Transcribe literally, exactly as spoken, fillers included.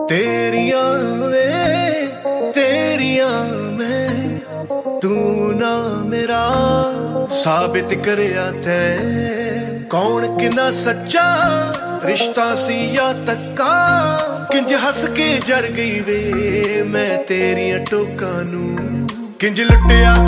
तेरियां वे तेरियां मैं तू ना मेरा साबित करया तै कौन किन्ना सच्चा रिश्ता सी या तक्का किंज हस के जर गई वे मैं तेरियां टोकां नू किंज लुटिया